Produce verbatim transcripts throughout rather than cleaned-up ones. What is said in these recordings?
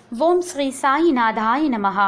ఓం శ్రీ సాయినాథాయ నమః.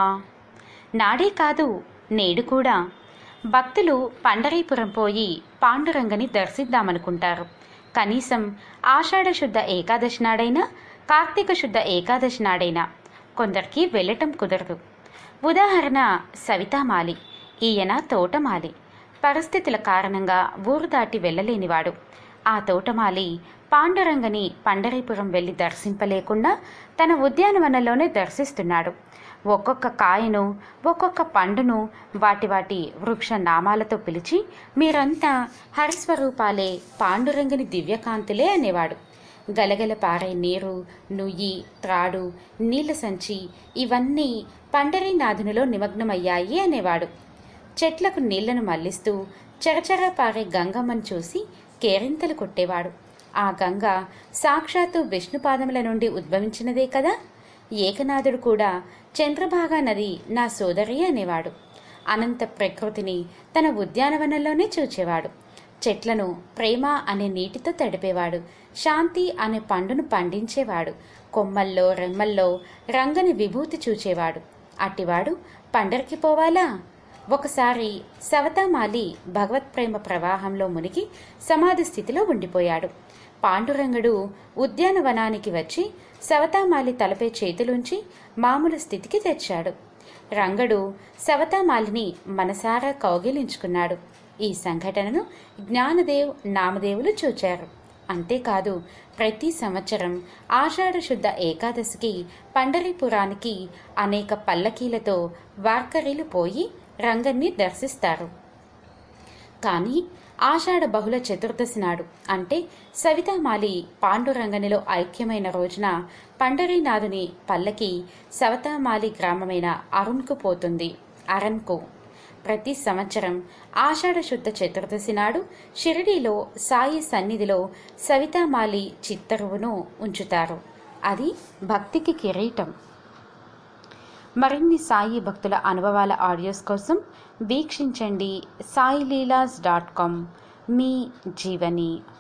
నాడే కాదు నేడు కూడా భక్తులు పండరీపురం పోయి పాండురంగని దర్శిద్దామనుకుంటారు. కనీసం ఆషాఢ శుద్ధ ఏకాదశి నాడైనా, కార్తీక శుద్ధ ఏకాదశి నాడైనా. కొందరికి వెళ్ళటం కుదరదు. ఉదాహరణ సవితామాలి. ఈయన తోటమాలి. పరిస్థితుల కారణంగా ఊరు దాటి వెళ్ళలేనివాడు. ఆ తోటమాలి పాండురంగని పండరీపురం వెళ్ళి దర్శింపలేకుండా తన ఉద్యానవనంలోనే దర్శిస్తున్నాడు. ఒక్కొక్క కాయను, ఒక్కొక్క పండును వాటి వాటి వృక్ష నామాలతో పిలిచి, మీరంతా హరిస్వరూపాలే, పాండురంగని దివ్యకాంతులే అనేవాడు. గలగల పారే నీరు, నుయ్యి, త్రాడు, నీళ్ల సంచి ఇవన్నీ పండరీనాథునిలో నిమగ్నమయ్యాయి అనేవాడు. చెట్లకు నీళ్లను మళ్లిస్తూ చరచర పారే గంగమ్మను చూసి కేరింతలు కొట్టేవాడు. ఆ గంగ సాక్షాత్తు విష్ణుపాదముల నుండి ఉద్భవించినదే కదా. ఏకనాథుడు కూడా చంద్రభాగా నది నా సోదరి అనేవాడు. అనంత ప్రకృతిని తన ఉద్యానవనంలోనే చూచేవాడు. చెట్లను ప్రేమ అనే నీటితో తడిపేవాడు. శాంతి అనే పండును పండించేవాడు. కొమ్మల్లో రెమ్మల్లో రంగని విభూతి చూచేవాడు. అట్టివాడు పండరికి పోవాలా? ఒకసారి సవతామాలి భగవత్ ప్రేమ ప్రవాహంలో మునిగి సమాధి స్థితిలో ఉండిపోయాడు. పాండురంగుడు ఉద్యానవనానికి వచ్చి సవతామాలి తలపై చేతులుంచి మామూలు స్థితికి తెచ్చాడు. రంగడు సవతామాలిని మనసారా కౌగిలించుకున్నాడు. ఈ సంఘటనను జ్ఞానదేవ్, నామదేవులు చూచారు. అంతేకాదు, ప్రతి సంవత్సరం ఆషాఢ శుద్ధ ఏకాదశికి పండరీపురానికి అనేక పల్లకీలతో వార్కరీలు పోయి రంగన్ని దర్శిస్తారు. కానీ ఆషాఢ బహుళ చతుర్దశి నాడు, అంటే సవితామాలి పాండురంగనిలో ఐక్యమైన రోజున పండరీనాథుని పల్లకి సవతామాలి గ్రామమైన అరుణ్కు పోతుంది. అరణ్కు ప్రతి సంవత్సరం ఆషాఢ శుద్ధ చతుర్దశి నాడు షిరిడీలో సాయి సన్నిధిలో సవితామాలి చిత్తరువును ఉంచుతారు. అది భక్తికి కిరీటం. మరిన్ని సాయి భక్తుల అనుభవాల ఆడియోస్ కోసం వీక్షించండి సాయిలీలాస్ డాట్ కామ్. మీ జీవని.